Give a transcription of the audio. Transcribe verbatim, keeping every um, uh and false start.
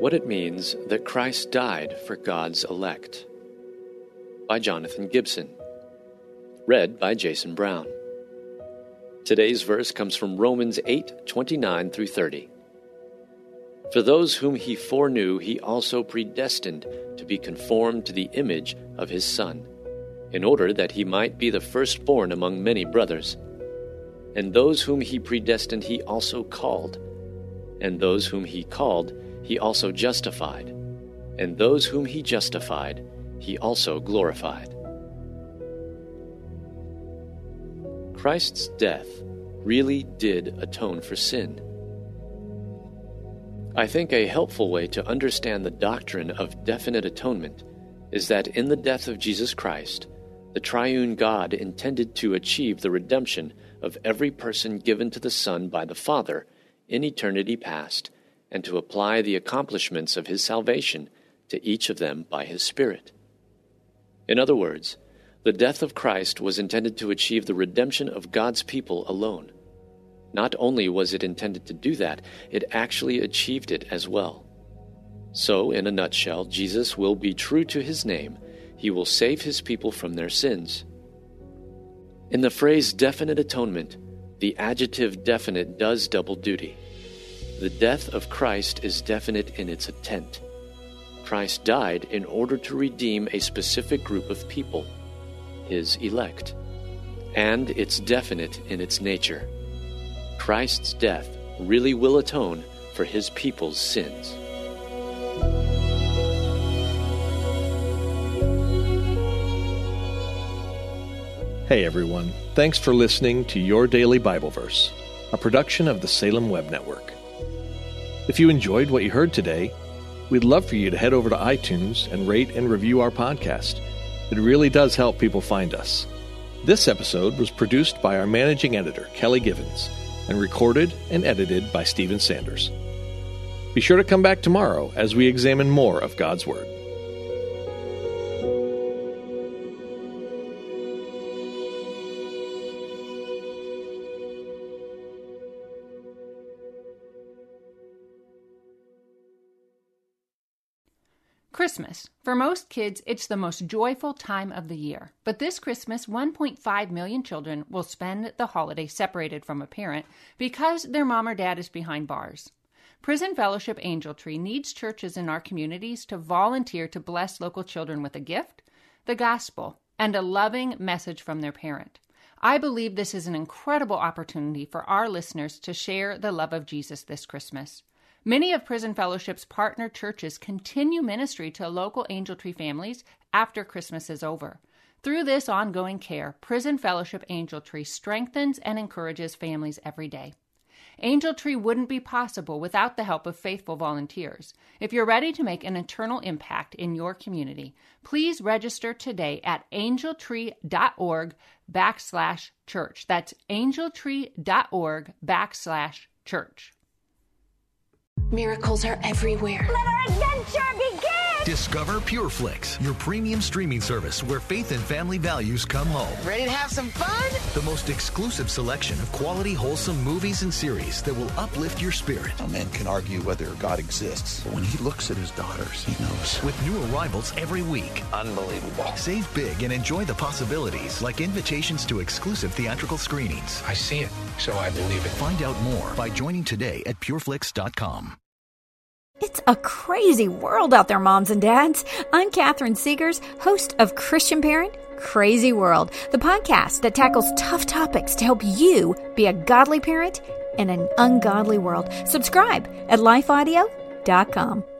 What it means that Christ died for God's elect, by Jonathan Gibson. Read by Jason Brown. Today's verse comes from Romans eight, twenty-nine through thirty. For those whom he foreknew, he also predestined to be conformed to the image of his Son, in order that he might be the firstborn among many brothers. And those whom he predestined, he also called. And those whom he called, he also justified. And those whom he justified, he also glorified. Christ's death really did atone for sin. I think a helpful way to understand the doctrine of definite atonement is that in the death of Jesus Christ, the triune God intended to achieve the redemption of every person given to the Son by the Father in eternity past, and to apply the accomplishments of his salvation to each of them by his Spirit. In other words, the death of Christ was intended to achieve the redemption of God's people alone. Not only was it intended to do that, it actually achieved it as well. So, in a nutshell, Jesus will be true to his name. He will save his people from their sins. In the phrase definite atonement, the adjective definite does double duty. The death of Christ is definite in its intent. Christ died in order to redeem a specific group of people, his elect. And it's definite in its nature. Christ's death really will atone for his people's sins. Hey everyone, thanks for listening to Your Daily Bible Verse, a production of the Salem Web Network. If you enjoyed what you heard today, we'd love for you to head over to iTunes and rate and review our podcast. It really does help people find us. This episode was produced by our managing editor, Kelly Givens, and recorded and edited by Stephen Sanders. Be sure to come back tomorrow as we examine more of God's Word. Christmas. For most kids, it's the most joyful time of the year. But this Christmas, one point five million children will spend the holiday separated from a parent because their mom or dad is behind bars. Prison Fellowship Angel Tree needs churches in our communities to volunteer to bless local children with a gift, the gospel, and a loving message from their parent. I believe this is an incredible opportunity for our listeners to share the love of Jesus this Christmas. Many of Prison Fellowship's partner churches continue ministry to local Angel Tree families after Christmas is over. Through this ongoing care, Prison Fellowship Angel Tree strengthens and encourages families every day. Angel Tree wouldn't be possible without the help of faithful volunteers. If you're ready to make an eternal impact in your community, please register today at angeltree.org backslash church. That's angeltree.org backslash church. Miracles are everywhere. Let our adventure begin! Discover PureFlix, your premium streaming service where faith and family values come home. Ready to have some fun? The most exclusive selection of quality, wholesome movies and series that will uplift your spirit. A man can argue whether God exists, but when he looks at his daughters, he knows. With new arrivals every week. Unbelievable. Save big and enjoy the possibilities, like invitations to exclusive theatrical screenings. I see it, so I believe it. Find out more by joining today at pureflix dot com. It's a crazy world out there, moms and dads. I'm Catherine Segars, host of Christian Parent Crazy World, the podcast that tackles tough topics to help you be a godly parent in an ungodly world. Subscribe at life audio dot com.